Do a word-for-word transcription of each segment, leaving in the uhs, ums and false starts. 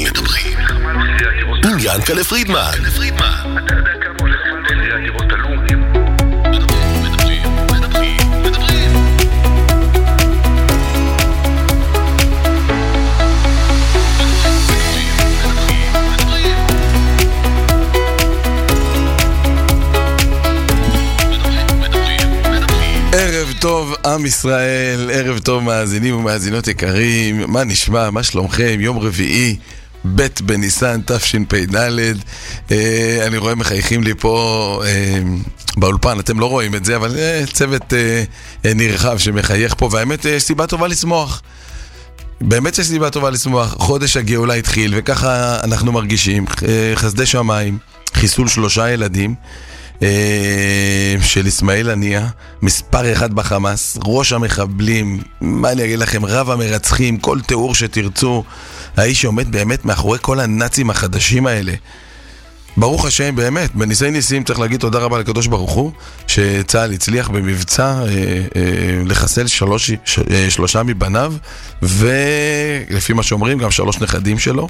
מדברים. עם ינקלה פרידמן. אתה יודע כמה הולך מחירי הדירות עלו? מדברים, מדברים, מדברים, מדברים. ערב טוב עם ישראל, ערב טוב מאזינים ומאזינות יקרים, מה נשמע, מה שלומכם? יום רביעי, ב' בניסן תשפ"ד. אה, אני רואה מחייכים לי פה אה, באולפן, אתם לא רואים את זה, אבל אה, צוות אה, אה, נרחב שמחייך פה, והאמת יש סיבה טובה לשמוח. באמת יש סיבה טובה לשמוח, חודש הגאולה התחיל, וככה אנחנו מרגישים, אה, חסדי שמיים, חיסול שלושה ילדים, של אסמאעיל הנייה, מספר אחד בחמאס, ראש המחבלים, מה אני אגיד לכם, רב המרצחים, כל תיאור שתרצו, האיש שעומד באמת מאחורי כל הנאצים החדשים האלה. ברוך השם, באמת, בניסי ניסים צריך להגיד תודה רבה לקדוש ברוך הוא, שצה"ל הצליח במבצע אה, אה, לחסל שלוש, ש, אה, שלושה מבניו, ולפי מה שאומרים גם שלוש נכדים שלו.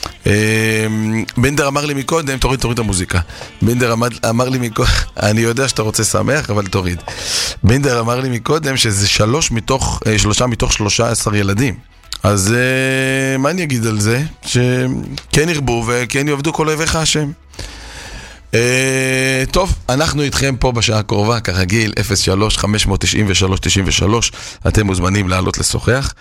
בנדר אמר לי מקודם, תוריד, תוריד את המוזיקה. בנדר אמר, אמר לי מקודם, אני יודע שאתה רוצה שמח, אבל תוריד. בנדר אמר לי מקודם שזה שלוש מתוך, שלושה מתוך שלושה עשר ילדים. אז מה אני אגיד על זה? שכן ירבו וכן יעבדו כל אוהביך השם. טוב, אנחנו איתכם פה בשעה הקרובה, כרגיל, אפס שלוש חמש תשע שלוש תשע שלוש, אתם מוזמנים לעלות לשוחח.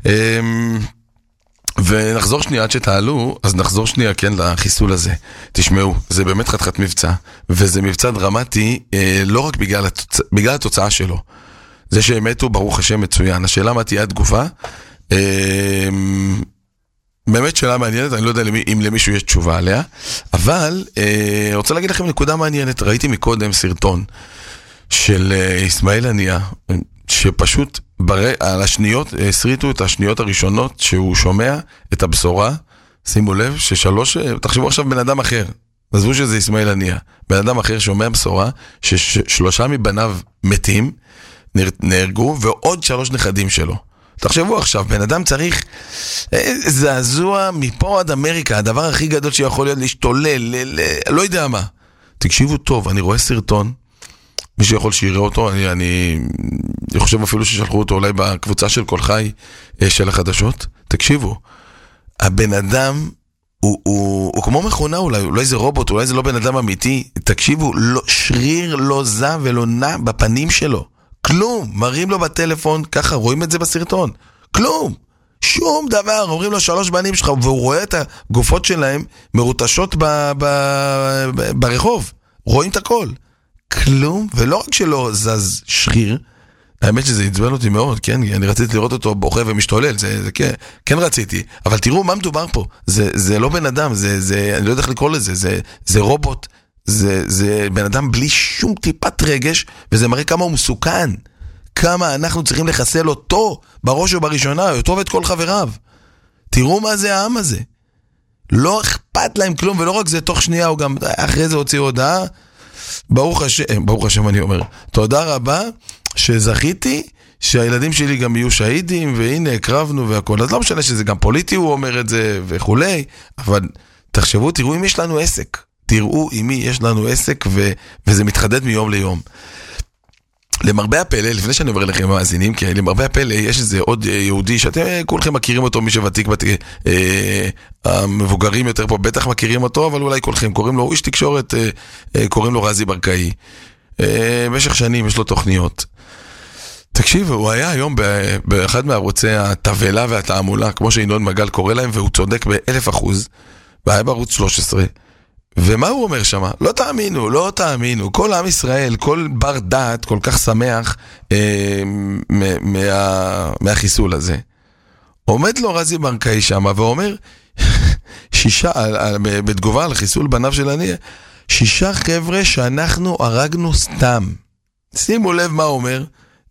ונחזור שנייה עד שתעלו, אז נחזור שנייה כן לחיסול הזה. תשמעו, זה באמת חתיכת מבצע, וזה מבצע דרמטי אה, לא רק בגלל, התוצ... בגלל התוצאה שלו. זה שהם מתו ברוך השם מצוין. השאלה מה תהיה התגובה, אה, באמת שאלה מעניינת, אני לא יודע למי, אם למישהו יש תשובה עליה, אבל אה, רוצה להגיד לכם נקודה מעניינת. ראיתי מקודם סרטון של אה, אסמאעיל הנייה, שפשוט בר... על השניות, הסריטו את השניות הראשונות שהוא שומע את הבשורה. שימו לב ששלוש, תחשבו עכשיו בן אדם אחר, עזבו שזה אסמאעיל הנייה, בן אדם אחר שומע בשורה ששלושה מבניו מתים, נהרגו, ועוד שלוש נכדים שלו. תחשבו עכשיו, בן אדם צריך זעזוע מפה עד אמריקה, הדבר הכי גדול שיכול להיות להשתולל, ל... ל... לא יודע מה. תקשיבו טוב, אני רואה סרטון, מי שיכול שיראה אותו, אני, אני, אני חושב אפילו ששלחו אותו אולי בקבוצה של כל חי של החדשות. תקשיבו, הבן אדם הוא, הוא, הוא כמו מכונה אולי, אולי זה רובוט, אולי זה לא בן אדם אמיתי. תקשיבו, לא, שריר לא זע ולא נע בפנים שלו. כלום, מראים לו בטלפון, ככה רואים את זה בסרטון. כלום, שום דבר, אומרים לו שלוש בנים שלך, והוא רואה את הגופות שלהם מרוטשות ב, ב, ב, ברחוב. רואים את הכל. כלום, ולא רק שלא זז שריר, האמת שזה יצבן אותי מאוד, כן? אני רציתי לראות אותו בוכה ומשתולל, זה, זה כן, כן רציתי, אבל תראו מה מדובר פה, זה, זה לא בן אדם, זה, זה, אני לא יודע איך לקרוא לזה, זה, זה רובוט, זה, זה בן אדם בלי שום טיפת רגש, וזה מראה כמה הוא מסוכן, כמה אנחנו צריכים לחסל אותו, בראש ובראשונה, אותו ואת כל חבריו. תראו מה זה העם הזה. לא אכפת להם כלום, ולא רק זה, תוך שנייה הוא גם, אחרי זה הוציא הודעה, ברוך השם, ברוך השם אני אומר, תודה רבה שזכיתי שהילדים שלי גם יהיו שהידים, והנה הקרבנו והכל. אז לא משנה שזה גם פוליטי, הוא אומר את זה וכולי, אבל תחשבו, תראו אם יש לנו עסק, תראו עם מי יש לנו עסק, ו- וזה מתחדד מיום ליום. למרבה הפלא, לפני שאני עובר לכם מאזינים, כי למרבה הפלא יש איזה עוד יהודי שאתם כולכם מכירים אותו, מי שוותיק, בת... אה, המבוגרים יותר פה בטח מכירים אותו, אבל אולי כולכם קוראים לו, הוא איש תקשורת, אה, אה, קוראים לו רזי ברקאי. אה, במשך שנים יש לו תוכניות. תקשיב, הוא היה היום באחד מערוצי התבלה והתעמולה, כמו שינון מגל קורא להם, והוא צודק באלף אחוז, והיה בערוץ שלוש עשרה. ומה הוא אומר שמה? לא תאמינו, לא תאמינו. כל עם ישראל, כל בר דעת, כל כך שמח אה, מה, מהחיסול הזה. עומד לו רזי ברקאי שמה ואומר, שישה, בתגובה על חיסול בניו של הנייה, שישה חבר'ה שאנחנו הרגנו סתם. שימו לב מה אומר,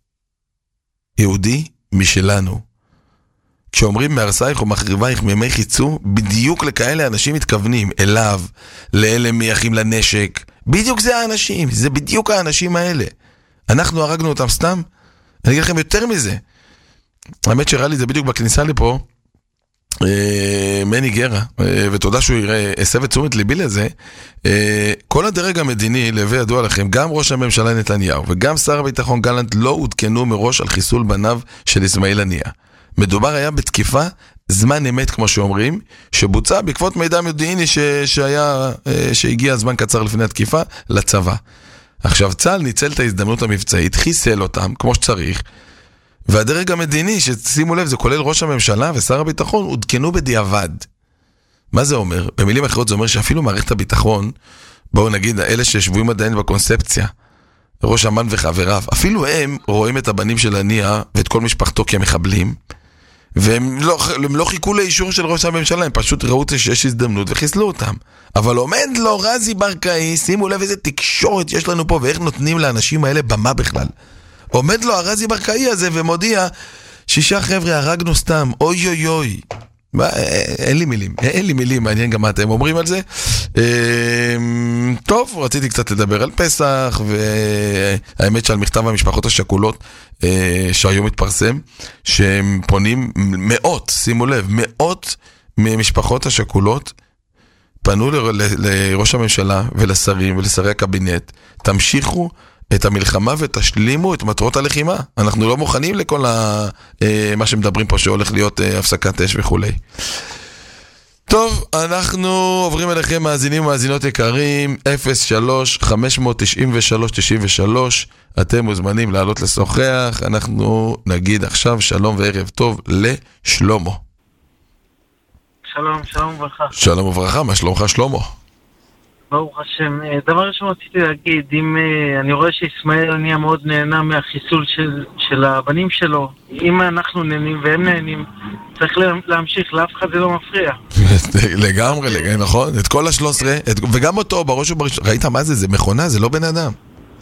יהודי משלנו. כשאומרים מהרסייך ומחריבייך מימי חיצו, בדיוק לכאלה אנשים מתכוונים, אליו, לאלה מייחים לנשק, בדיוק זה האנשים, זה בדיוק האנשים האלה. אנחנו הרגנו אותם סתם? אני אגיד לכם יותר מזה. האמת שראה לי זה בדיוק בכניסה לפה, מני גרה, ותודה שהוא הסב את תשומת ליבי לזה, כל הדרג המדיני, להווי ידוע לכם, גם ראש הממשלה נתניהו וגם שר הביטחון גלנט לא עודכנו מראש על חיסול בניו של אסמאעיל הנייה. מדובר היה בתקיפה זמן אמת, כמו שאומרים, שבוצע בעקבות מידע מודיעיני ש... שהיה, שהגיע זמן קצר לפני התקיפה לצבא. עכשיו צה"ל ניצל את ההזדמנות המבצעית, חיסל אותם כמו שצריך, והדרג המדיני, ששימו לב, זה כולל ראש הממשלה ושר הביטחון, עודכנו בדיעבד. מה זה אומר? במילים אחרות זה אומר שאפילו מערכת הביטחון, בואו נגיד, אלה ששבויים עדיין בקונספציה, ראש אמ"ן וחבריו, אפילו הם רואים את הבנים של הנייה ואת כל משפחתו כמחבלים, והם לא, הם לא חיכו לאישור של ראש הממשלה, הם פשוט ראו שיש הזדמנות וחיסלו אותם. אבל עומד לו רזי ברקאי, שימו לב איזה תקשורת יש לנו פה, ואיך נותנים לאנשים האלה במה בכלל. עומד לו הרזי ברקאי הזה ומודיע, שישה חבר'ה הרגנו סתם, אוי אוי אוי. מה, אין לי מילים, אין לי מילים, מעניין גם מה אתם אומרים על זה. טוב, רציתי קצת לדבר על פסח, והאמת שעל מכתב המשפחות השכולות שהיום מתפרסם, שהם פונים מאות, שימו לב, מאות ממשפחות השכולות פנו לראש הממשלה ולשרים ולשרי הקבינט, תמשיכו את המלחמה ותשלימו את מטרות הלחימה. אנחנו לא מוכנים לכל ה... מה שמדברים פה שהולך להיות הפסקת אש וכו'. טוב, אנחנו עוברים אליכם מאזינים ומאזינות יקרים, אפס שלוש חמש תשע שלוש תשע שלוש, אתם מוזמנים לעלות לשוחח, אנחנו נגיד עכשיו שלום וערב טוב לשלמה. שלום, שלום וברכה. שלום וברכה, מה שלומך שלמה? ברוך השם. דבר ראשון רציתי להגיד, אם אני רואה שאסמאעיל הנייה מאוד נהנה מהחיסול של, של הבנים שלו, אם אנחנו נהנים והם נהנים, צריך להמשיך, לאף אחד זה לא מפריע. לגמרי, לגמרי, נכון? את כל השלוש עשרה, וגם אותו בראש ובראש, ראית מה זה? זה מכונה, זה לא בן אדם.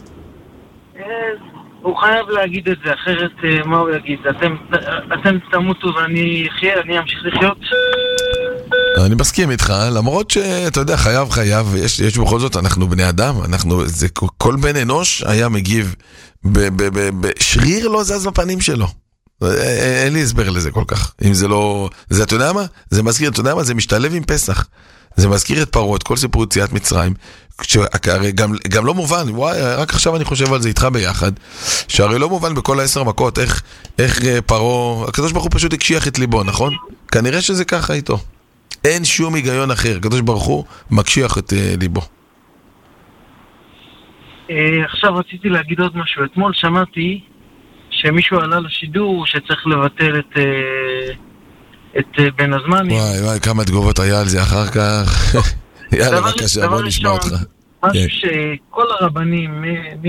הוא חייב להגיד את זה, אחרת מה הוא יגיד? אתם, אתם תמותו ואני אחיה, אני אמשיך לחיות? אני מסכים איתך, למרות שאתה יודע, חייב חייב, יש, יש בכל זאת, אנחנו בני אדם, אנחנו, זה, כל בן אנוש היה מגיב, בשריר לא זז בפנים שלו. אין לי הסבר לזה כל כך. אם זה לא, זה אתה יודע מה? זה מזכיר, אתה יודע מה? זה משתלב עם פסח. זה מזכיר את פרעה, את כל סיפור יציאת מצרים, שהרי גם, גם לא מובן, וואי, רק עכשיו אני חושב על זה איתך ביחד, שהרי לא מובן בכל העשר מכות, איך, איך פרעה, הקדוש ברוך הוא פשוט הקשיח את ליבו, נכון? כנראה שזה ככה איתו. אין שום היגיון אחר, הקדוש ברוך הוא מקשיח את uh, ליבו. Uh, עכשיו רציתי להגיד עוד משהו. אתמול שמעתי שמישהו עלה לשידור שצריך לבטל את, uh, את uh, בין הזמנים. וואי וואי, כמה תגובות היה על זה אחר כך. יאללה, בבקשה, בוא נשמע אותך. משהו שכל הרבנים,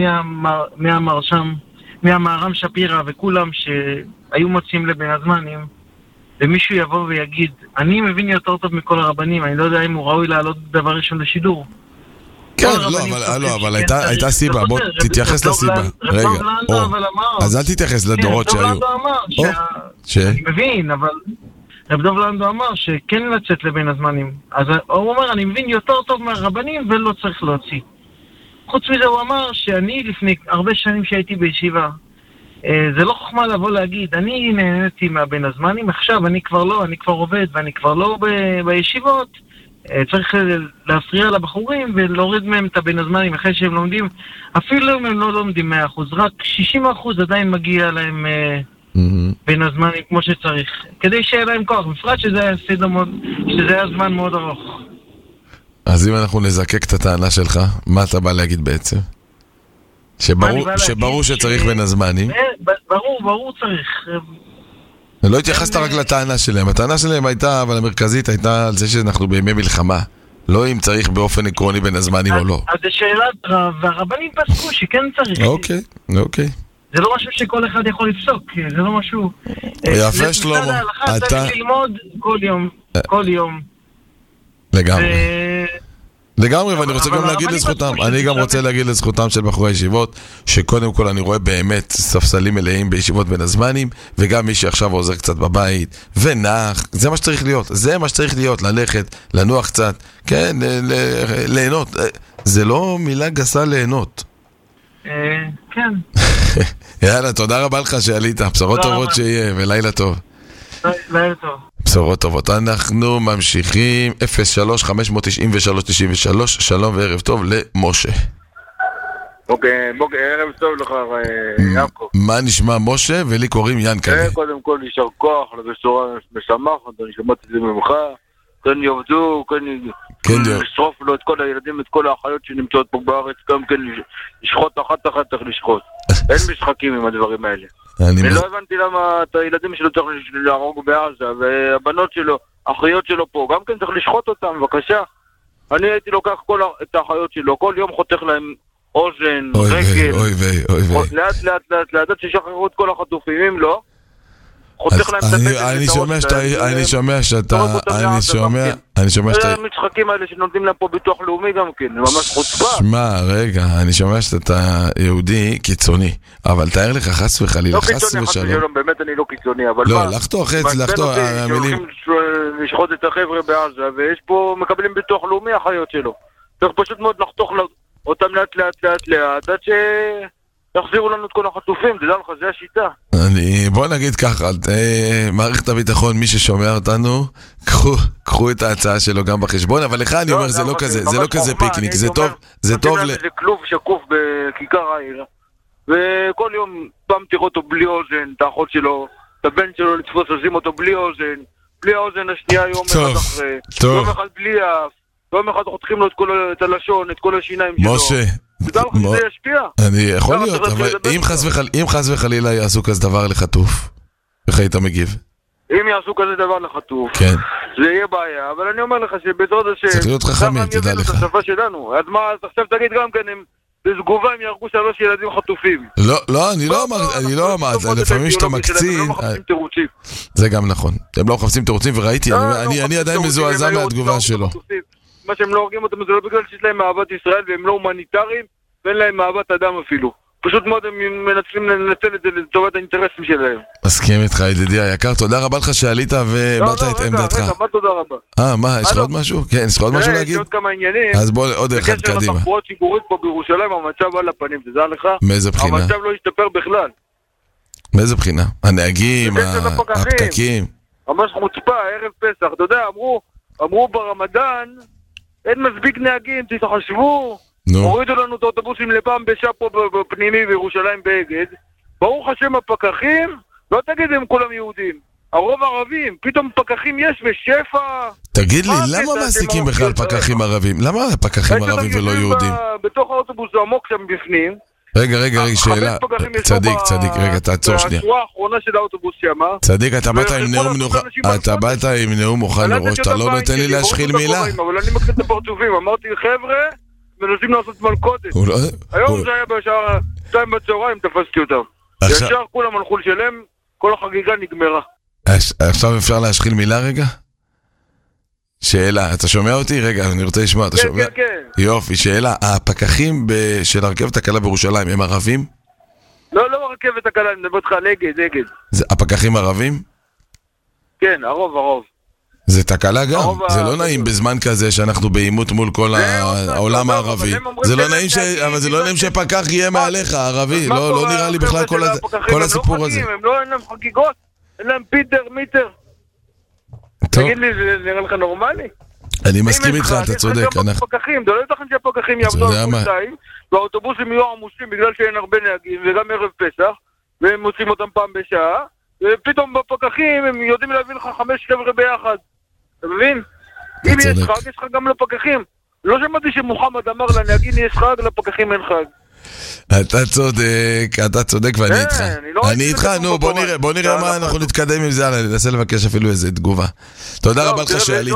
מהמרשם, מהמהר"ם שפירא וכולם שהיו מוצאים לבין הזמנים, ומישהו יבוא ויגיד, אני מבין יותר טוב מכל הרבנים, אני לא יודע אם הוא ראוי לעלות דבר ראשון לשידור. כן, לא, אבל הייתה סיבה, בוא תתייחס לסיבה. רגע, אז אל תתייחס לדורות שהיו. רב דב לנדו אמר, אני מבין, אבל רב דב לנדו אמר שכן לצאת לבין הזמנים. אז הוא אומר, אני מבין יותר טוב מהרבנים ולא צריך להוציא. חוץ מזה הוא אמר שאני לפני הרבה שנים שהייתי בישיבה, זה לא חוכמה לבוא להגיד, אני נהניתי מהבין הזמנים, עכשיו אני כבר לא, אני כבר עובד ואני כבר לא ב- בישיבות, צריך להפריע לבחורים ולהוריד מהם את הבין הזמנים אחרי שהם לומדים, אפילו אם הם לא לומדים מאה אחוז, רק שישים אחוז עדיין מגיע להם mm-hmm. בין הזמנים כמו שצריך, כדי שיהיה להם כוח, בפרט שזה היה, מאוד, שזה היה זמן מאוד ארוך. אז אם אנחנו נזקק את הטענה שלך, מה אתה בא להגיד בעצם? שברור, שברור שצריך בין הזמנים. ברור, ברור צריך. לא התייחסת רק לטענה שלהם. הטענה שלהם הייתה, אבל המרכזית הייתה על זה שאנחנו בימי מלחמה. לא אם צריך באופן עקרוני בין הזמנים או לא. אז זה שאלת רב, והרבנים פסקו שכן צריך. אוקיי, אוקיי. זה לא משהו שכל אחד יכול לפסוק, זה לא משהו... יפה שלמה. אתה צריך ללמוד כל יום, כל יום. לגמרי. לגמרי, ואני רוצה גם להגיד לזכותם, אני גם רוצה להגיד לזכותם של בחורי ישיבות, שקודם כל אני רואה באמת ספסלים מלאים בישיבות בין הזמנים, וגם מי שעכשיו עוזר קצת בבית, ונח, זה מה שצריך להיות, זה מה שצריך להיות, ללכת, לנוח קצת, כן, ליהנות, זה לא מילה גסה ליהנות. כן. יאללה, תודה רבה לך שעלית, בשורות טובות שיהיה, ולילה טוב. לילה טוב. בשורות טובות. אנחנו ממשיכים אפס שלוש חמש תשע שלוש תשע שלוש. שלום וערב טוב למשה. אוקיי, בוקר, ערב טוב לך, יעקב. מה נשמע משה? ולי קוראים ינקלה. קודם כל, יישר כוח, לבשורה משמחת, אני שמעתי את זה ממך. כן יעבדו, כן לשרוף לו את כל הילדים, את כל האחיות שנמצאות פה בארץ, גם כן לשחוט אחת אחת צריך לשחוט. אין משחקים עם הדברים האלה. אני לא הבנתי למה את הילדים שלו צריך להרוג בעזה, והבנות שלו, האחיות שלו פה, גם כן צריך לשחוט אותם, בבקשה. אני הייתי לוקח את האחיות שלו, כל יום חותך להם אוזן, רגל. אוי ויי, אוי ויי. לאט לאט לאט לאט ששחררו את כל החטופים, אם לא חותך להם את הפסק. אני שומע שאתה, אני שומע שאתה, אני שומע, אני שומע שאתה... המשחקים האלה שנותנים להם פה ביטוח לאומי גם כן, זה ממש חוצפה. שמע, רגע, אני שומע שאתה יהודי קיצוני, אבל תאר לך חס וחלילה, חס ושלום. באמת אני לא קיצוני, אבל לא, לחתוך חץ, לחתוך, המילים... לשחוט את החבר'ה בעזה, ויש פה, מקבלים ביטוח לאומי החיות שלו. צריך פשוט מאוד לחתוך אותם לאט לאט לאט לאט, עד ש... יחזירו לנו את כל החטופים, תדע לך, זה השיטה. אני, בוא נגיד ככה, אה, מערכת הביטחון, מי ששומע אותנו, קחו, קחו את ההצעה שלו גם בחשבון, אבל לך אני אומר, זה לא כזה, זה לא כזה פיקניק, זה טוב, זה טוב ל... זה כלוב שקוף בכיכר העיר, וכל יום פעם תראו אותו בלי אוזן, את האחות שלו, את הבן שלו לתפוס, עושים אותו בלי אוזן, בלי האוזן השנייה יום אחד אחרי, יום אחד בלי אף, יום אחד חותכים לו את הלשון, את כל השיניים שלו. משה, תדע לך שזה ישפיע. אני יכול להיות, אבל אם חס וחלילה יעשו כזה דבר לחטוף, איך היית מגיב? אם יעשו כזה דבר לחטוף, זה יהיה בעיה, אבל אני אומר לך שבעזרת השם, צריך להיות חכמים, תדע לך. את השפה שלנו. אז מה, עכשיו תגיד גם כן, בתגובה הם ירגו שלוש ילדים חטופים. לא, לא, אני לא אמר, אני לא אמר, לפעמים שאתה מקצין, זה גם נכון, הם לא מחפשים תירוצים, וראיתי, אני עדיין מזועזע מהתגובה שלו. מה שהם לא הורגים אותם זה לא בגלל שיש להם אהבת ישראל והם לא הומניטריים ואין להם אהבת אדם אפילו. פשוט מאוד הם מנצלים לנצל את זה לטובת האינטרסים שלהם. מסכים איתך ידידי היקר, תודה רבה לך שעלית ובאת את עמדתך. רגע, מה תודה רבה? אה, מה, יש לך עוד משהו? כן, יש לך עוד משהו להגיד? יש עוד כמה עניינים. אז בוא עוד אחד קדימה. בקשר לתחבורה ציבורית פה בירושלים המצב על הפנים, תדע לך. מאיזה בחינה? המצב לא השתפר בכלל. מאיזה בחינה? הנהגים, הפקקים. ממש חוצפה, ערב פסח, אתה יודע, אמרו, אמרו ברמדאן אין מספיק נהגים, תתחשבו, הורידו לנו את האוטובוסים לפעם בשעה פה בפנימי בירושלים באגד, ברוך השם הפקחים, לא תגיד הם כולם יהודים, הרוב ערבים, פתאום פקחים יש ושפע. תגיד לי, למה מעסיקים בכלל פקחים ערבים? למה פקחים ערבים ולא יהודים? בתוך האוטובוס עמוק שם בפנים. רגע, רגע, רגע, שאלה. צדיק, צדיק, רגע, תעצור שנייה. בשורה האחרונה של האוטובוס שמה. צדיק, אתה באת עם נאום מנוחה, אתה באת עם נאום מוכן מראש, אתה לא נותן לי להשחיל מילה. אבל אני מקליט את הפרצופים, אמרתי, חבר'ה, מנסים לעשות מלכודת. היום זה היה בשעה שתיים בצהריים, תפסתי אותם. ישר כולם הלכו לשלם, כל החגיגה נגמרה. עכשיו אפשר להשחיל מילה רגע? שאלה, אתה שומע אותי? רגע, אני רוצה לשמוע, אתה שומע? כן, כן, כן. יופי, שאלה, הפקחים של הרכבת הקלה בירושלים, הם ערבים? לא, לא הרכבת הקלה, אני מדבר אותך על אגד, אגד. הפקחים ערבים? כן, הרוב, הרוב. זה תקלה גם, זה לא נעים בזמן כזה שאנחנו בעימות מול כל העולם הערבי. זה לא נעים, אבל זה לא נעים שפקח יהיה מעליך, ערבי, לא נראה לי בכלל כל הסיפור הזה. הם לא, אין להם חגיגות, אין להם פיטר, מיטר. תגיד לי, זה נראה לך נורמלי? אני מסכים איתך, אתה צודק. אתה לא יתכן שהפקחים יעבדו על חודשיים, והאוטובוסים יהיו עמוסים בגלל שאין הרבה נהגים, וגם ערב פסח, והם מוצאים אותם פעם בשעה, ופתאום בפקחים הם יודעים להביא לך חמש חבר'ה ביחד. אתה מבין? אם יש חג, יש חג גם לפקחים. לא שמעתי שמוחמד אמר לנהגים יש חג, לפקחים אין חג. אתה צודק, אתה צודק ואני איתך. אני איתך, נו בוא נראה, בוא נראה מה אנחנו נתקדם עם זה, אני ננסה לבקש אפילו איזה תגובה. תודה רבה לך שעלית.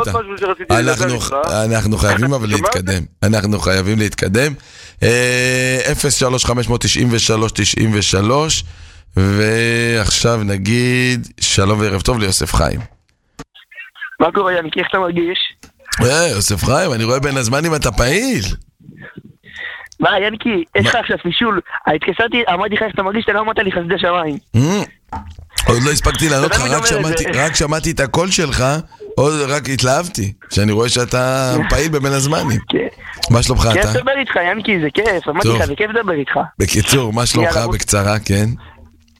אנחנו חייבים אבל להתקדם. אנחנו חייבים להתקדם. אפס שלוש חמש תשע שלוש תשע שלוש ועכשיו נגיד שלום וערב טוב ליוסף חיים. מה קורה ינקי, איך אתה מרגיש? יוסף חיים, אני רואה בין הזמנים אתה פעיל. מה, ינקי, יש לך עכשיו פישול, התקשרתי, אמרתי לך איך אתה מרגיש, אתה לא אמרת לי חסדי שמיים. עוד לא הספקתי לענות לך, רק שמעתי את הקול שלך, עוד רק התלהבתי, שאני רואה שאתה פעיל בבין הזמנים. מה שלומך אתה? כיף לדבר איתך, ינקי, זה כיף, אמרתי לך, זה כיף לדבר איתך. בקיצור, מה שלומך בקצרה, כן?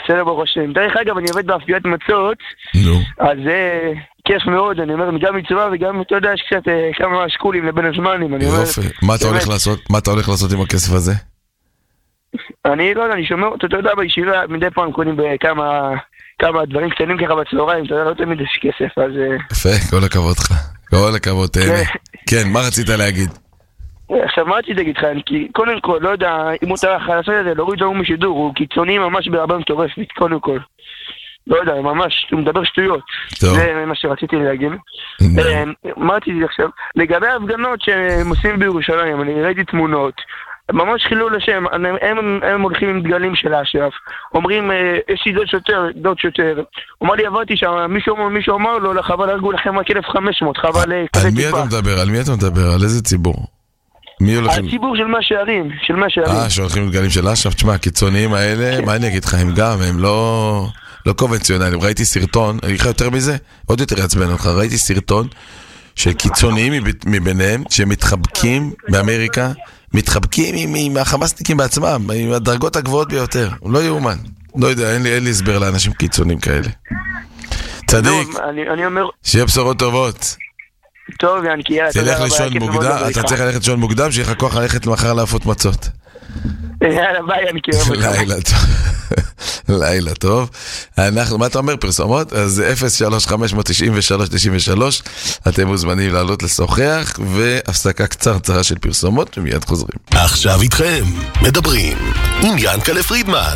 עושה לו רושם. דרך אגב, אני עובד באפיית מצות, נו. אז זה כיף מאוד, אני אומר, גם מצווה וגם, אתה יודע, יש קצת כמה שקולים לבין הזמנים, אני אומר... יופי, מה אתה הולך לעשות? מה אתה הולך לעשות עם הכסף הזה? אני לא יודע, אני שומע, אתה יודע, בישיבה, מדי פעם קונים בכמה... כמה דברים קטנים ככה בצהריים, אתה יודע, לא תמיד יש כסף, אז... יפה, כל הכבוד לך. כל הכבוד, תהנה. כן, מה רצית להגיד? עכשיו, מה רציתי להגיד לך? כי קודם כל, לא יודע, אם הוא צריך לעשות את זה, להוריד אותו משידור, הוא קיצוני ממש ברבה מטורפת, קודם כל. לא יודע, ממש, הוא מדבר שטויות. זה מה שרציתי להגיד. מה רציתי עכשיו? לגבי ההפגנות שהם עושים בירושלים, אני ראיתי תמונות, ממש חילול השם, הם, הם, הם הולכים עם דגלים של אש"ף, אומרים, יש לי דוד שוטר, דוד שוטר. אומר לי, עברתי שם, מישהו, מישהו אמר לו, לחבל הרגו לכם רק אלף וחמש מאות, חבל כזה טיפה. על מי אתה מדבר? על מי אתה מדבר? על איזה ציבור? מי הולכים? הציבור של מה שערים, של מה שערים. אה, שהולכים עם דגלים של אש"ף, תשמע, הקיצוניים האלה, מה אני אגיד לך, הם גם, הם לא, לא קונבנציונליים. ראיתי סרטון, אני אגיד לך יותר מזה, עוד יותר יעצבן אותך, ראיתי סרטון של קיצוניים מביניהם, שמתחבקים באמריקה, מתחבקים עם, עם החמאסניקים בעצמם, עם הדרגות הגבוהות ביותר. לא יאומן. לא יודע, אין לי, אין לי הסבר לאנשים קיצוניים כאלה. צדיק, אני, אני אומר... שיהיה בשורות טובות. טוב, ינקי, יאללה, תלך לישון מוקדם, אתה צריך ללכת לישון מוקדם, שיהיה לך כוח ללכת מחר להפות מצות. יאללה, ביי, ינקי. לילה טוב. לילה טוב. אנחנו, מה אתה אומר, פרסומות? אז אפס שלוש חמש תשע שלוש תשע שלוש, אתם מוזמנים לעלות לשוחח, והפסקה קצרצרה של פרסומות, ומיד חוזרים. עכשיו איתכם, מדברים עם ינקלה פרידמן.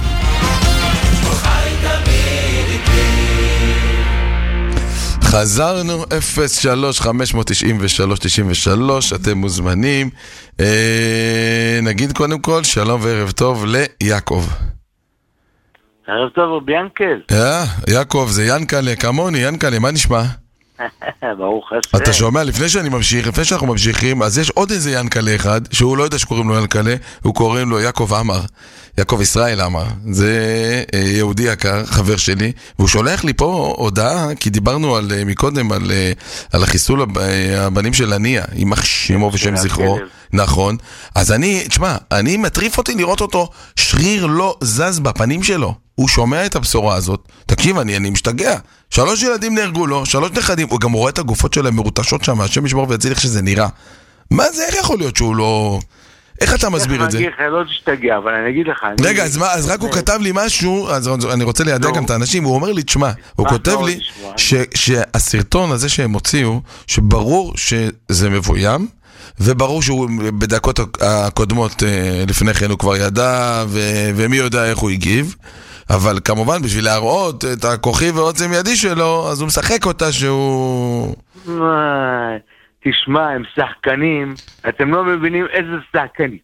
חזרנו, אפס שלוש חמש תשע שלוש תשע שלוש, אתם מוזמנים. אה, נגיד קודם כל, שלום וערב טוב ליעקב. ערב טוב, רבי ינקל. אה, יעקב, זה ינקלה, כמוני, ינקלה, מה נשמע? ברוך השם. אתה שומע, לפני שאני ממשיך, לפני שאנחנו ממשיכים, אז יש עוד איזה ינקלה אחד, שהוא לא יודע שקוראים לו ינקלה, הוא קוראים לו יעקב אמר, יעקב ישראל אמר, זה יהודי יקר, חבר שלי, והוא שולח לי פה הודעה, כי דיברנו על, מקודם על, על החיסול הבנים של עניה, יימח שמו ושם זכרו, נכון, אז אני, תשמע, אני מטריף אותי לראות אותו, שריר לא זז בפנים שלו, הוא שומע את הבשורה הזאת, תקשיב, אני, אני משתגע, שלוש ילדים נהרגו לו, שלוש נכדים, הוא גם רואה את הגופות שלהם מרוטשות שם, השם ישמור ויציל איך שזה נראה. מה זה, איך יכול להיות שהוא לא... איך אתה מסביר את זה? אני אגיד לך, לא תשתגע, אבל אני אגיד לך... רגע, אז מה, אז רק הוא כתב לי משהו, אז אני רוצה לידע גם את האנשים, הוא אומר לי, תשמע, הוא כותב לי שהסרטון הזה שהם הוציאו, שברור שזה מבוים, וברור שהוא בדקות הקודמות לפני כן הוא כבר ידע, ומי יודע איך הוא הגיב, אבל כמובן בשביל להראות את הכוחי ועוצם ידי שלו, אז הוא משחק אותה שהוא... תשמע, הם שחקנים, אתם לא מבינים איזה שחקנים.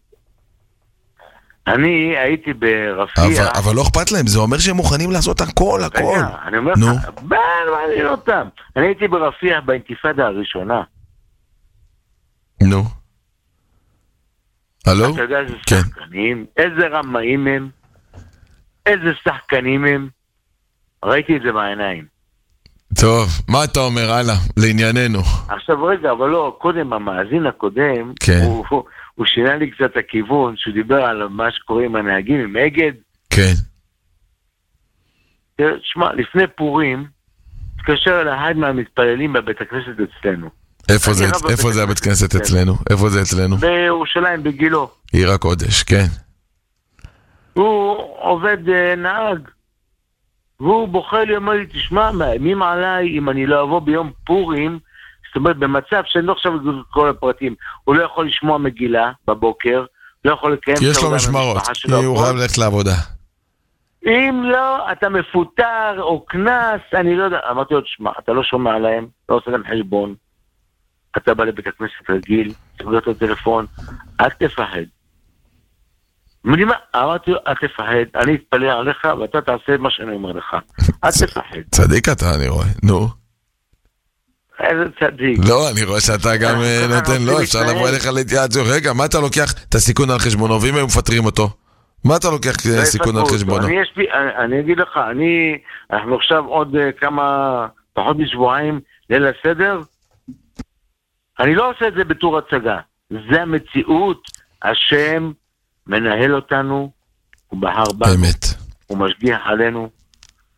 אני הייתי ברפיח... אבל, אבל לא אכפת להם, זה אומר שהם מוכנים לעשות הכל, הכל. רגע, אני אומר נו. לך, מה מעניין אותם? אני הייתי ברפיח באינתיפאדה הראשונה. נו. הלו? אתה יודע איזה כן. שחקנים, איזה רמאים הם, איזה שחקנים הם. ראיתי את זה בעיניים. טוב, מה אתה אומר? הלאה, לענייננו. עכשיו רגע, אבל לא, קודם המאזין הקודם, כן. הוא, הוא, הוא שינה לי קצת הכיוון, שהוא דיבר על מה שקורה עם הנהגים, עם אגד. כן. תשמע, לפני פורים, התקשר אל אחד מהמתפללים בבית הכנסת אצלנו. איפה זה, איפה זה הבית כנסת אצלנו? איפה זה אצלנו? בירושלים, בגילו. עיר הקודש, כן. הוא עובד uh, נהג. והוא בוחר לי, אומר לי, תשמע, מאיימים עליי אם אני לא אבוא ביום פורים, זאת אומרת, במצב שאני לא חושב את כל הפרטים, הוא לא יכול לשמוע מגילה בבוקר, לא יכול לקיים... כי יש לו משמרות, כי הוא חייב ללכת לעבודה. אם לא, אתה מפוטר או כנס, אני לא יודע, אמרתי לו, תשמע, אתה לא שומע עליהם, לא עושה להם חשבון, אתה בא לבית הכנסת רגיל, סוגר את הטלפון, אל תפחד. אמרתי מה? אמרתי לו, אל תפחד, אני אתפלא עליך ואתה תעשה מה שאני אומר לך. אל תפחד. צדיק אתה, אני רואה. נו. איזה צדיק. לא, אני רואה שאתה גם נותן, לא, אפשר לבוא אליך להתייעצות. רגע, מה אתה לוקח את הסיכון על חשבונו, ואם הם מפטרים אותו? מה אתה לוקח סיכון על חשבונו? אני אגיד לך, אני, אנחנו עכשיו עוד כמה, פחות משבועיים, ליל הסדר, אני לא עושה את זה בתור הצגה. זה המציאות, השם מנהל אותנו, הוא בהר בנו, באמת. הוא משגיח עלינו,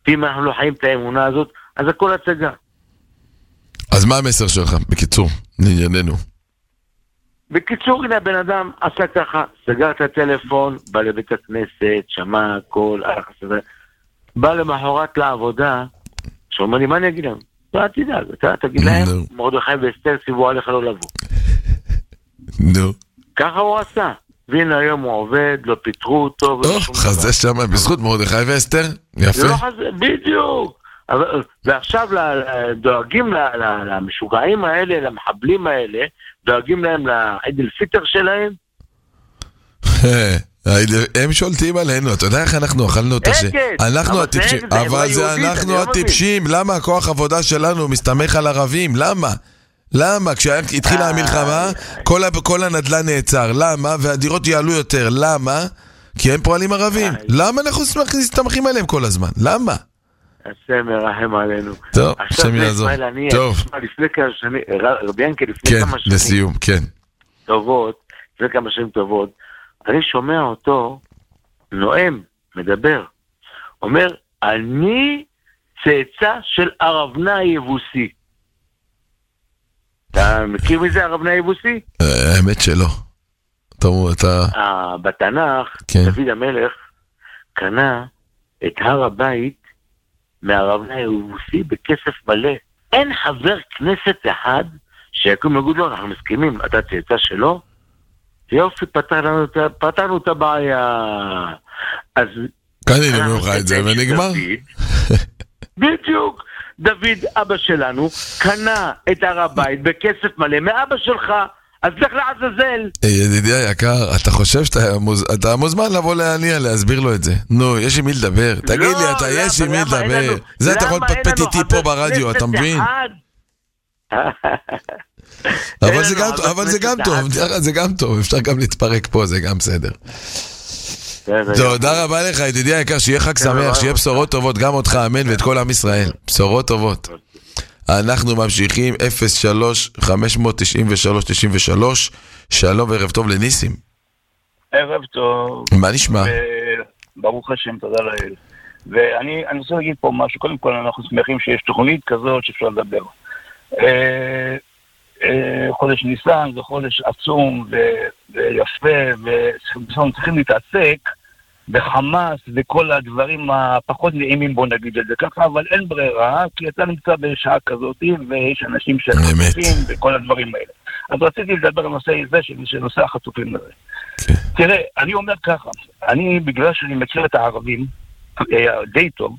ואם אנחנו לא חיים את האמונה הזאת, אז הכל הצגה. אז מה המסר שלך? בקיצור, לענייננו. בקיצור, הנה הבן אדם עשה ככה, סגר את הטלפון, בא לבית הכנסת, שמע הכל, בא למחרת לעבודה, שאומר לי, מה אני אגיד להם? לא, תדאג, אתה תגיד להם, מרדכי ואסתר סיבו עליך לא לבוא. נו. ככה הוא עשה. והנה היום הוא עובד, לא פיתרו אותו. חזה שם, בזכות מרדכי ואסתר? יפה. בדיוק. ועכשיו דואגים למשוגעים האלה, למחבלים האלה, דואגים להם לעיד אל-פיטר שלהם. הם שולטים עלינו, אתה יודע איך אנחנו אכלנו את השם? אנחנו הטיפשים, אבל זה אנחנו הטיפשים. למה הכוח עבודה שלנו מסתמך על ערבים? למה? למה? כשהתחילה המלחמה, כל הנדל"ן נעצר. למה? והדירות יעלו יותר. למה? כי הם פועלים ערבים. למה אנחנו מסתמכים עליהם כל הזמן? למה? השם מרחם עלינו. טוב, השם יעזור. טוב. לפני כמה שנים, רבי ינקל, לפני כמה שנים. כן, לסיום, כן. טובות, לפני כמה שנים טובות, אני שומע אותו נואם, מדבר. אומר, אני צאצא של ערבנה היבוסי. אתה מכיר מי זה ערבנה היבוסי? האמת שלא. אתה... בתנ"ך, דוד המלך קנה את הר הבית מהערבנה היבוסי בכסף מלא. אין חבר כנסת אחד שיקום להגיד לו, אנחנו מסכימים, אתה צאצא שלו? יופי, פתרנו, פתרנו את הבעיה. אז... קנינו ממך את זה ונגמר. בדיוק. דוד, אבא שלנו, קנה את הר הבית בכסף מלא מאבא שלך, אז לך לעזאזל. ידידי היקר, אתה חושב שאתה מוזמן לבוא לעניה להסביר לו את זה. נו, יש עם מי לדבר. תגיד לי, אתה יש עם מי לדבר. זה אתה יכול לפטפט איתי פה ברדיו, אתה מבין? אבל זה גם טוב, זה גם טוב, אפשר גם להתפרק פה, זה גם בסדר. תודה רבה לך, ידידי היקר, שיהיה חג שמח, שיהיה בשורות טובות, גם אותך, אמן, ואת כל עם ישראל. בשורות טובות. אנחנו ממשיכים, אפס שלוש חמש תשע שלוש תשע שלוש. שלום וערב טוב לניסים. ערב טוב. מה נשמע? ברוך השם, תודה לאל. ואני רוצה להגיד פה משהו, קודם כל אנחנו שמחים שיש תוכנית כזאת שאפשר לדבר. חודש ניסן זה חודש עצום ויפה, ואנחנו צריכים להתעסק בחמאס וכל הדברים הפחות נעימים, בוא נגיד את זה ככה, אבל אין ברירה, כי אתה נמצא בשעה כזאת ויש אנשים שחטופים וכל הדברים האלה. אז רציתי לדבר על נושא זה, שנושא החטופים הזה. תראה, אני אומר ככה, אני בגלל שאני מכיר את הערבים די טוב,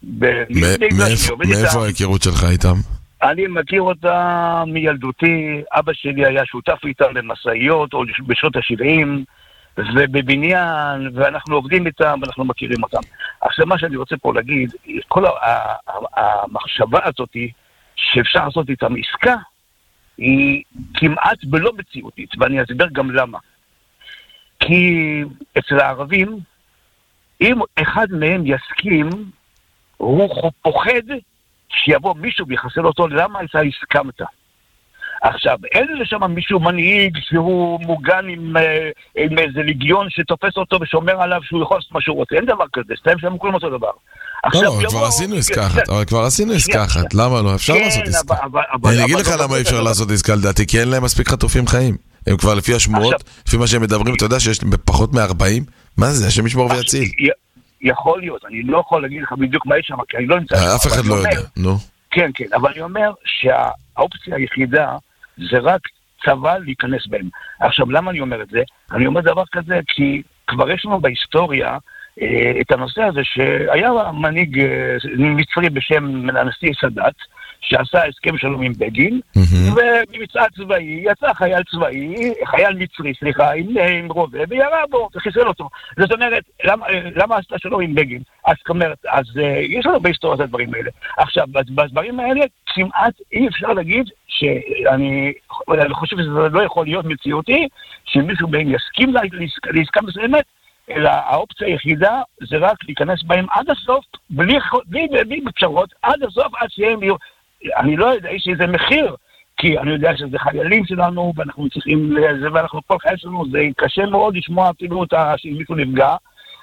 מאיפה ההיכרות שלך איתם? אני מכיר אותה מילדותי, אבא שלי היה שותף איתם במסעיות, או בשנות ה-שבעים, ובבניין, ואנחנו עובדים איתם, ואנחנו מכירים אותם. עכשיו, מה שאני רוצה פה להגיד, כל המחשבה הזאת, שאפשר לעשות איתם עסקה, היא כמעט בלא מציאותית, ואני אסביר גם למה. כי אצל הערבים, אם אחד מהם יסכים, הוא פוחד, שיבוא מישהו ויחסל אותו, למה אתה הסכמת? עכשיו, אין לשם מישהו מנהיג שהוא מוגן עם, עם איזה ליגיון שתופס אותו ושומר עליו שהוא יכול לעשות מה שהוא רוצה. אין דבר כזה, סתם שם כולם אותו דבר. לא, לא, כבר עשינו עסקה אחת, אבל כבר עשינו עסקה אחת, למה לא? אפשר לעשות עסקה. אני אגיד לך למה אפשר לעשות עסקה לדעתי, כי אין להם מספיק חטופים חיים. הם כבר לפי השמועות, לפי מה שהם מדברים, אתה יודע שיש פחות מ-ארבעים? מה זה? השם ישמור ויציל. יכול להיות, אני לא יכול להגיד לך בדיוק מה יש שם, כי אני לא נמצא. אף אחד לא יודע, נו. כן, כן, אבל אני אומר שהאופציה היחידה זה רק צבא להיכנס בהם. עכשיו, למה אני אומר את זה? אני אומר דבר כזה, כי כבר יש לנו בהיסטוריה את הנושא הזה שהיה מנהיג מצרי בשם הנשיא סאדאת, שעשה הסכם שלום עם בגין, ובמצעד צבאי יצא חייל צבאי, חייל מצרי, סליחה, עם רובה, וירה בו, וחיסל אותו. זאת אומרת, למה עשתה שלום עם בגין? אז אומרת, אז יש לנו בהיסטוריה את הדברים האלה. עכשיו, בדברים האלה כמעט אי אפשר להגיד שאני חושב שזה לא יכול להיות מציאותי, שמישהו בהם יסכים לעסקה מסוימת, אלא האופציה היחידה זה רק להיכנס בהם עד הסוף, בלי, בלי, בלי פשרות, עד הסוף, עד שהם יהיו... אני לא יודע שזה מחיר, כי אני יודע שזה חיילים שלנו, ואנחנו צריכים לזה, ואנחנו כל חייל שלנו, זה קשה מאוד לשמוע אפילו את שמישהו נפגע,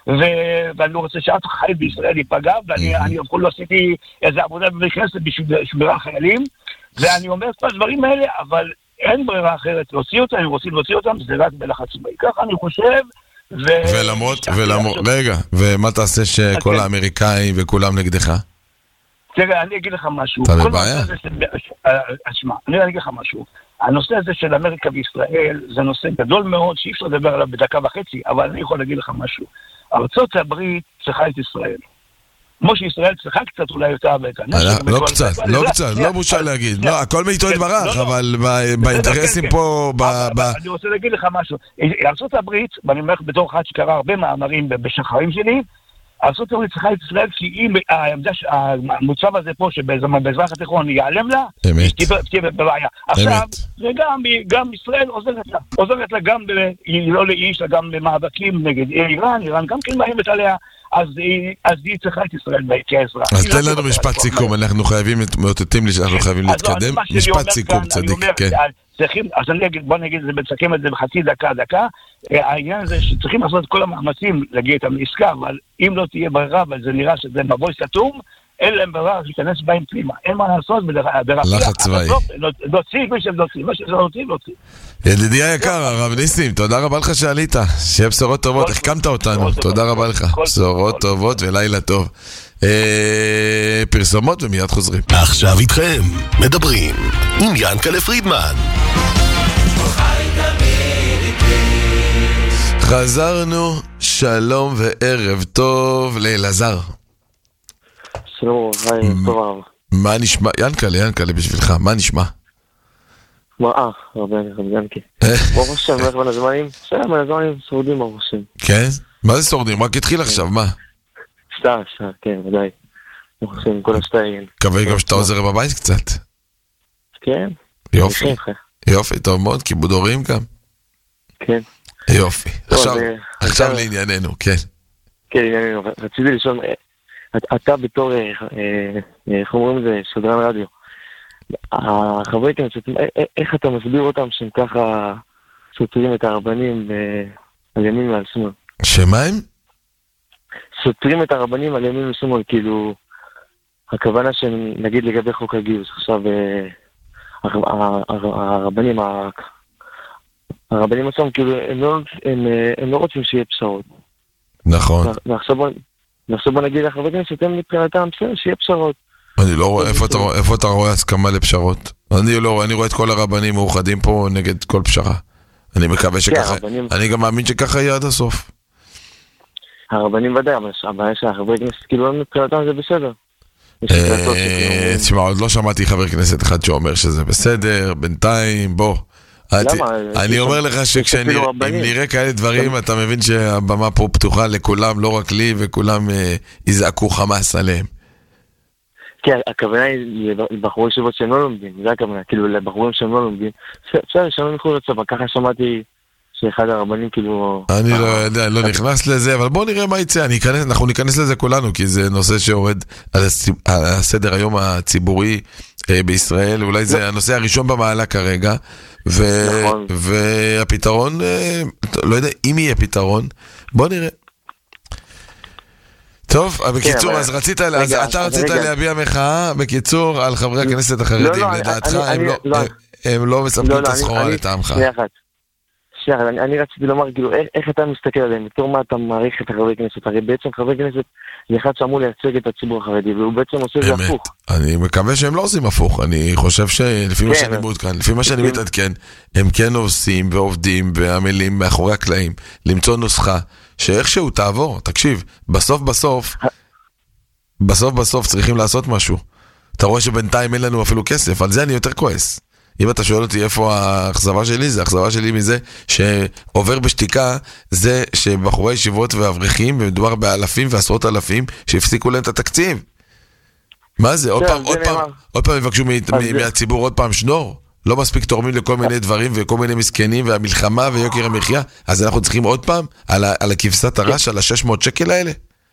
ואני לא רוצה שאף חי בישראל ייפגע, ואני יכול לא עשיתי איזו עבודה בכנסת בשביל שמירה חיילים, ואני אומר את הדברים האלה, אבל אין ברירה אחרת להוציא אותם, אם רוצים להוציא אותם, זה רק בלחץ צבאי. ככה אני חושב, ולמרות, ולמרות, רגע, ומה תעשה שכל האמריקאים וכולם נגדך? תראה, אני אגיד לך משהו. אתה בבעיה? אשמע, אני אגיד לך משהו. הנושא הזה של אמריקה וישראל זה נושא גדול מאוד שאי אפשר לדבר עליו בדקה וחצי, אבל אני יכול להגיד לך משהו. ארצות הברית צריכה את ישראל. כמו שישראל צריכה קצת אולי יותר אבקה. לא קצת, לא קצת, לא בושה להגיד. לא, הכל מאיתו התברך, אבל באינטרסים פה... אני רוצה להגיד לך משהו. ארצות הברית, ואני אומר בתור אחד שקרא הרבה מאמרים בשחרים שלי, ארצות הברית צריכה את ישראל, כי אם המוצב הזה פה שבאזרח התיכון ייעלם לה, תהיה בבעיה. עכשיו, גם ישראל עוזרת לה. עוזרת לה גם לא לאיש, גם במאבקים נגד איראן, איראן גם כן מאיימת עליה, אז היא צריכה את ישראל כאזרח. אז תן לנו משפט סיכום, אנחנו חייבים, מאותתים לי שאנחנו חייבים להתקדם. משפט סיכום, צדיק, כן. אז אני אגיד, בוא נגיד, נסכם את זה בחצי דקה, דקה. העניין הזה שצריכים לעשות את כל המאמצים להגיע איתם לעסקה, אבל אם לא תהיה ברירה, אבל זה נראה שזה מבוי סתום, אין להם ברירה להיכנס בהם פנימה. אין מה לעשות, לחץ צבאי. להוציא, מי שלהוציא, מה שזה להוציא, להוציא. ידידי היקר, הרב ניסים, תודה רבה לך שעלית. שיהיה בשורות טובות, החכמת אותנו. תודה רבה לך. בשורות טובות ולילה טוב. פרסומות ומיד חוזרים. עכשיו איתכם, מדברים עם ינקלה פרידמן. חזרנו, שלום וערב טוב לאלעזר. שלום, היי, טוב הרב. מה נשמע? ינקלה, ינקלה בשבילך, מה נשמע? מה, אה, הרבה ינקי. ברוך השם, איך בין הזמנים? שם, בין הזמנים שורדים ברוך השם. כן? מה זה שורדים? רק התחיל עכשיו, מה? שתה, שתה, כן, ודאי. ברוך השם, כל השתה יגן. קווה גם שאתה עוזר בבית קצת. כן. יופי. יופי, טוב מאוד, כיבוד הורים גם. כן. יופי. עכשיו לענייננו, כן. כן, לענייננו. רציתי לשאול, אתה בתור, איך אומרים זה, שדרן רדיו, החברי כנסת, איך אתה מסביר אותם שהם ככה סותרים את הרבנים על ימין ועל שמאל? שמה הם? סותרים את הרבנים על ימין ושמאל, כאילו, הכוונה שנגיד לגבי חוק הגיוס, עכשיו הרבנים, הרבנים עצמם, כאילו, הם לא רוצים שיהיה פשרות. נכון. ועכשיו בוא נגיד לחברי כנסת, הם מבחינתם שיהיה פשרות. אני לא רואה, איפה אתה רואה הסכמה לפשרות? אני לא רואה, אני רואה את כל הרבנים מאוחדים פה נגד כל פשרה. אני מקווה שככה, אני גם מאמין שככה יהיה עד הסוף. הרבנים ודאי, אבל הבעיה שהחברי כנסת, כאילו, מבחינתם זה בסדר. תשמע, עוד לא שמעתי חבר כנסת אחד שאומר שזה בסדר, בינתיים, בוא. אני אומר לך שכשאם נראה כאלה דברים, אתה מבין שהבמה פה פתוחה לכולם, לא רק לי, וכולם יזעקו חמאס עליהם. כן, הכוונה היא לבחורי ישיבות שהם לא לומדים, זה הכוונה, כאילו לבחורים שהם לא לומדים. בסדר, שהם ילכו לצבא, ככה שמעתי שאחד הרבנים כאילו... אני לא יודע, לא נכנס לזה, אבל בואו נראה מה יצא, אנחנו ניכנס לזה כולנו, כי זה נושא שיורד על הסדר היום הציבורי בישראל, אולי זה הנושא הראשון במעלה כרגע, והפתרון, לא יודע אם יהיה פתרון, בואו נראה. טוב, בקיצור, אז רצית, אז אתה רצית להביע מחאה, בקיצור, על חברי הכנסת החרדים, לדעתך, הם לא מספקים את הסחורה לטעמך. שנייה, אני רציתי לומר, כאילו, איך אתה מסתכל עליהם, בתור מה אתה מעריך את החברי כנסת, הרי בעצם חברי כנסת זה אחד שאמור לייצג את הציבור החרדי, והוא בעצם עושה זה הפוך. אני מקווה שהם לא עושים הפוך, אני חושב שלפי מה שאני מעודכן, לפי מה שאני מתעדכן, הם כן עושים ועובדים ועמלים מאחורי הקלעים, למצוא נוסחה, שאיכשהו תעבור, תקשיב, בסוף בסוף, בסוף בסוף צריכים לעשות משהו. אתה רואה שבינתיים אין לנו אפילו כסף, על זה אני יותר כועס. אם אתה שואל אותי איפה האכזבה שלי, זה האכזבה שלי מזה שעובר בשתיקה, זה שבחורי ישיבות ואברכים, ומדובר באלפים ועשרות אלפים, שהפסיקו להם את התקציב. מה זה? עוד פעם, עוד פעם, עוד פעם יבקשו מהציבור עוד פעם שנור? לא מספיק תורמים לכל מיני דברים וכל מיני מסכנים והמלחמה ויוקר המחיה, אז אנחנו צריכים עוד פעם על הכבשת הרש, על ה-שש מאות שקל האלה?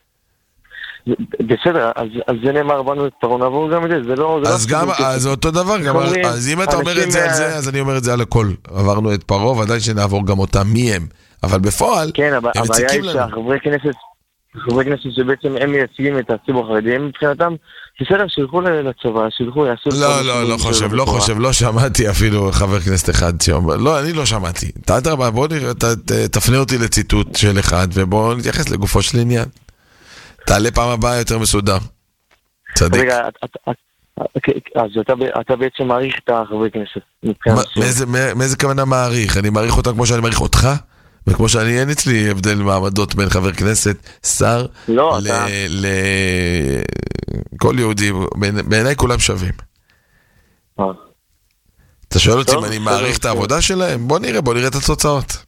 בסדר, אז זה נאמר, באנו את פרעה, נעבור גם את זה, זה לא... אז גם, אז אותו דבר, אז אם אתה אומר את זה על זה, אז אני אומר את זה על הכל. עברנו את פרעה, ודאי שנעבור גם אותם מי הם, אבל בפועל, כן, הבעיה היא שהחברי כנסת, חברי כנסת שבעצם הם מייצגים את הציבור החרדי, הם מבחינתם, בסדר, שילכו לצבא, שילכו, יעשו... לא, לא, לא חושב, לא חושב, לא שמעתי אפילו חבר כנסת אחד שאומר, לא, אני לא שמעתי. תעתרבה, בוא נראה, תפנה אותי לציטוט של אחד, ובוא נתייחס לגופו של עניין. תעלה פעם הבאה יותר מסודר. צדיק. רגע, אז אתה בעצם מעריך את החברי כנסת. מאיזה כוונה מעריך? אני מעריך אותם כמו שאני מעריך אותך? וכמו שאני, אין אצלי הבדל מעמדות בין חבר כנסת, שר, לא, ל... אתה... ל... כל יהודי, בעיניי כולם שווים. אה. אתה שואל אותי אם אני מעריך את העבודה שלהם? בוא נראה, בוא נראה את התוצאות.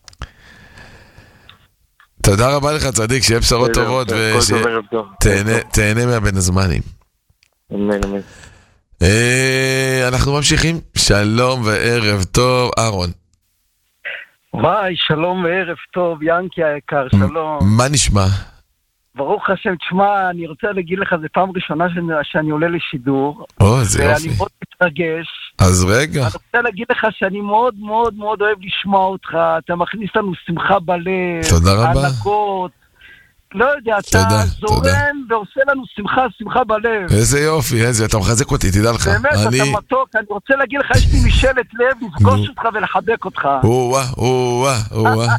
תודה רבה לך צדיק, שיהיה בשורות טובות, ותהנה מהבין הזמנים. אמן, אמן. אנחנו ממשיכים, שלום וערב טוב, אהרון. וואי, שלום וערב טוב, ינקי היקר, שלום. מה נשמע? ברוך השם, תשמע, אני רוצה להגיד לך, זה פעם ראשונה שאני, שאני עולה לשידור. או, זה יופי. ואני מאוד מתרגש. אז רגע. אני רוצה להגיד לך שאני מאוד מאוד מאוד אוהב לשמוע אותך, אתה מכניס לנו שמחה בלב. תודה רבה. ענקות. לא יודע, אתה תודה, זורם תודה. ועושה לנו שמחה, שמחה בלב. איזה יופי, איזה, אתה מחזק אותי, תדע לך. באמת, אני... אתה מתוק, אני רוצה להגיד לך, יש לי משאלת לב, לפגוש אותך ולחבק אותך. או-אה, או-אה, או-אה.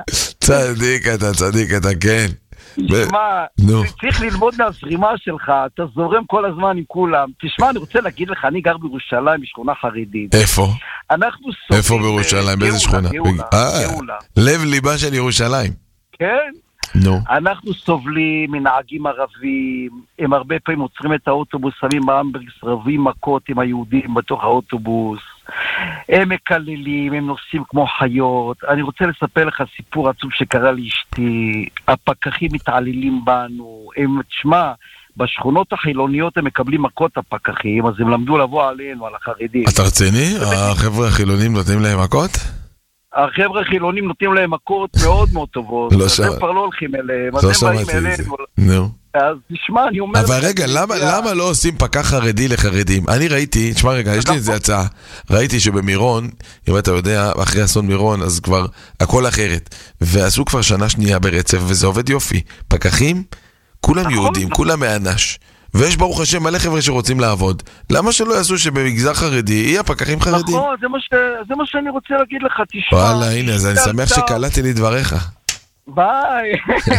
צדיק אתה, צדיק אתה, כן. תשמע, צריך ללמוד מהזרימה שלך, אתה זורם כל הזמן עם כולם. תשמע, אני רוצה להגיד לך, אני גר בירושלים, בשכונה חרדית. איפה? אנחנו סובלים... איפה בירושלים? באיזה שכונה? גאולה, גאולה. לב ליבה של ירושלים. כן. נו. אנחנו סובלים מנהגים ערבים, הם הרבה פעמים עוצרים את האוטובוס, שמים באמברגס, רבים מכות עם היהודים בתוך האוטובוס, הם מקללים, הם נוסעים כמו חיות. אני רוצה לספר לך סיפור עצוב שקרה לאשתי, הפקחים מתעללים בנו, הם, תשמע, בשכונות החילוניות הם מקבלים מכות הפקחים, אז הם למדו לבוא עלינו, על החרדים. אתה רציני? החבר'ה החילונים נותנים להם מכות? החבר'ה החילונים נותנים להם מכות מאוד מאוד טובות. לא אז הם כבר לא הולכים אליהם. לא שמעתי את זה. נו. אז תשמע, אני אומר... אבל רגע, למה לא עושים פקח חרדי לחרדים? אני ראיתי, תשמע רגע, יש לי איזה הצעה. ראיתי שבמירון, אם אתה יודע, אחרי אסון מירון, אז כבר הכל אחרת. ועשו כבר שנה שנייה ברצף, וזה עובד יופי. פקחים, כולם יהודים, כולם מאנש. ויש ברוך השם מלא חבר'ה שרוצים לעבוד. למה שלא יעשו שבמגזר חרדי יהיה פקחים חרדים? נכון, זה מה, ש... זה מה שאני רוצה להגיד לך, תשמע. וואלה, הנה, אז אני שמח שקלטתי לי דבריך. ביי.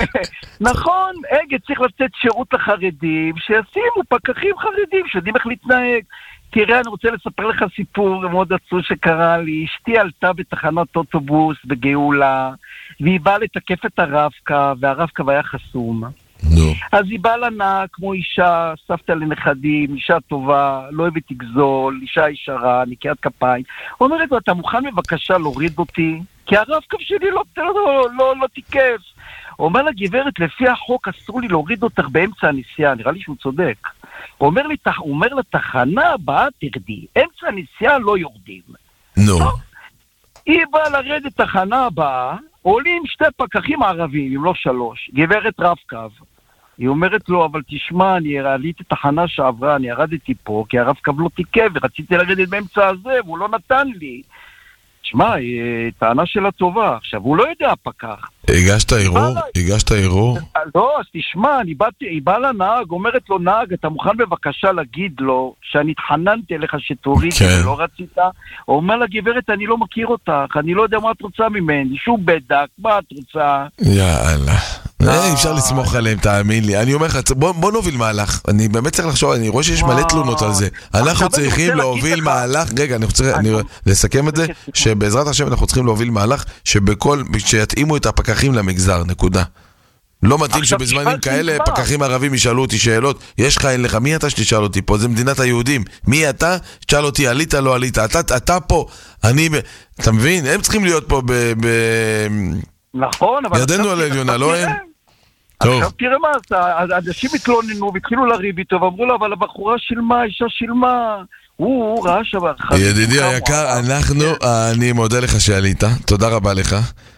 נכון, אגד צריך לתת שירות לחרדים, שישימו פקחים חרדים, שיודעים איך להתנהג. תראה, אני רוצה לספר לך סיפור מאוד עצוב שקרה לי. אשתי עלתה בתחנת אוטובוס בגאולה, והיא באה לתקף את הרב-קו, והרב-קו היה חסום. No. אז היא באה לנהג כמו אישה, סבתא לנכדים, אישה טובה, לא אוהבת לגזול, אישה ישרה, נקיית כפיים. אומרת לו, אתה מוכן בבקשה להוריד אותי? כי הרב-קו שלי לא, לא, לא, לא, לא תיקף. הוא אומר לה, גברת, לפי החוק אסור לי להוריד אותך באמצע הנסיעה, נראה לי שהוא צודק. הוא אומר, לי, הוא אומר לתחנה הבאה תרדי, אמצע הנסיעה לא יורדים. נו. No. היא באה לרדת תחנה הבאה, עולים שתי פקחים ערבים, אם לא שלוש, גברת רב-קו. היא אומרת לו, אבל תשמע, אני עליתי תחנה שעברה, אני ירדתי פה, כי הרב-קו לא תיקף, ורציתי לרדת באמצע הזה, והוא לא נתן לי. תשמע, טענה שלה טובה. עכשיו, הוא לא יודע פקח. הגשת ערעור? הגשת ערעור? לא, אז תשמע, היא באה לנהג, אומרת לו, נהג, אתה מוכן בבקשה להגיד לו, שאני התחננתי אליך שתוריד, ולא רצית? הוא אומר לה, גברת, אני לא מכיר אותך, אני לא יודע מה את רוצה ממני, שום בדק, מה את רוצה? יאללה. אי אפשר לסמוך עליהם, תאמין לי. אני אומר לך, בוא נוביל מהלך. אני באמת צריך לחשוב, אני רואה שיש מלא תלונות על זה. אנחנו צריכים להוביל מהלך, רגע, אני צריך לסכם את זה, שבעזרת השם אנחנו צריכים להוביל מהלך, שיתאימו את הפקחים למגזר, נקודה. לא מתאים שבזמנים כאלה פקחים ערבים ישאלו אותי שאלות, יש לך, אין לך, מי אתה שתשאל אותי פה? זה מדינת היהודים. מי אתה? תשאל אותי, עלית, לא עלית. אתה פה, אני, אתה מבין? הם צריכים להיות פה ב... נכון, אבל... ידנו על העליונה, לא הם? עכשיו תראה מה, האנשים התלוננו והתחילו לריב איתו ואמרו לו, אבל הבחורה שילמה, אישה שילמה. הוא ראה שבר. ידידי היקר, אנחנו, אני מודה לך שעלית, תודה רבה לך.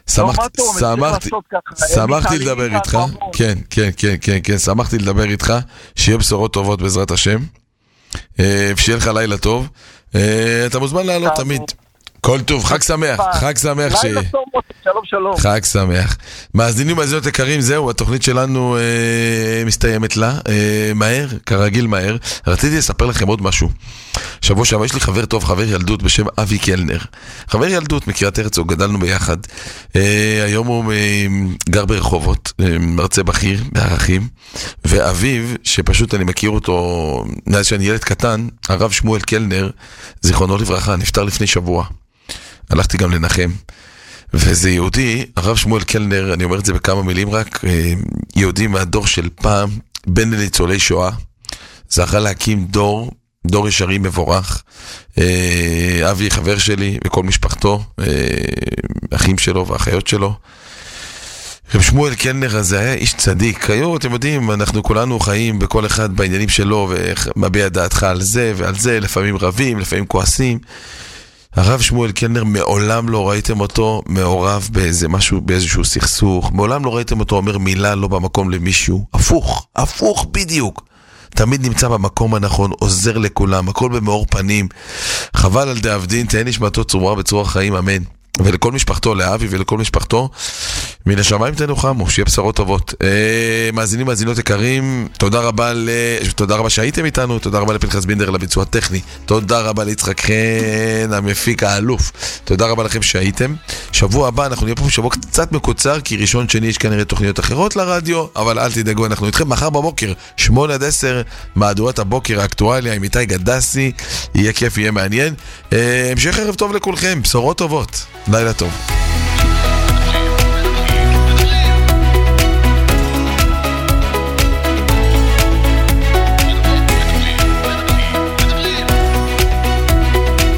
שמחתי לדבר איתך. כן, כן, כן, כן, כן, שמחתי לדבר איתך, שיהיה בשורות טובות בעזרת השם. שיהיה לך לילה טוב. אתה מוזמן לעלות תמיד. כל טוב, חג שמח, חג שמח שיהיה. לילה טוב, שלום שלום. חג שמח. מאזינים מאזינות יקרים, זהו, התוכנית שלנו אה, מסתיימת לה, אה, מהר, כרגיל מהר. רציתי לספר לכם עוד משהו. שבוע שעבר יש לי חבר טוב, חבר ילדות בשם אבי קלנר. חבר ילדות מקריית הרצוג, גדלנו ביחד. אה, היום הוא אה, גר ברחובות, אה, מרצה בכיר, בערכים. ואביו, שפשוט אני מכיר אותו, מאז שאני ילד קטן, הרב שמואל קלנר, זיכרונו לברכה, נפטר לפני שבוע. הלכתי גם לנחם. וזה יהודי, הרב שמואל קלנר, אני אומר את זה בכמה מילים רק, יהודי מהדור של פעם, בן לניצולי שואה, זכה להקים דור, דור ישרי מבורך. אבי חבר שלי וכל משפחתו, אחים שלו ואחיות שלו. רב שמואל קלנר הזה היה איש צדיק. היו, אתם יודעים, אנחנו כולנו חיים בכל אחד בעניינים שלו, ומביע דעתך על זה ועל זה, לפעמים רבים, לפעמים כועסים. הרב שמואל קלנר, מעולם לא ראיתם אותו מעורב באיזה משהו, באיזשהו סכסוך, מעולם לא ראיתם אותו אומר מילה לא במקום למישהו, הפוך, הפוך בדיוק. תמיד נמצא במקום הנכון, עוזר לכולם, הכל במאור פנים. חבל על דאבדין, תהא נשמתו צרורה בצרור החיים, אמן. ולכל משפחתו, לאבי ולכל משפחתו, מן השמיים תנוחמו, שיהיה בשורות טובות. אה, מאזינים, מאזינות יקרים, תודה רבה, ל... תודה רבה שהייתם איתנו, תודה רבה לפנחס בינדר לביצוע הטכני, תודה רבה ליצחק חן, המפיק האלוף, תודה רבה לכם שהייתם. שבוע הבא אנחנו נהיה פה שבוע קצת מקוצר, כי ראשון שני יש כנראה תוכניות אחרות לרדיו, אבל אל תדאגו, אנחנו איתכם מחר בבוקר, שמונה עד עשר, מהדורת הבוקר האקטואליה עם איתי גדסי, יהיה כיף, יהיה מעניין. אה, המשך ערב טוב לכולכם, בשורות טובות. לילה טוב.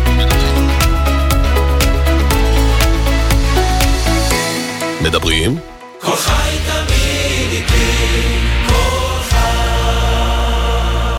מדברים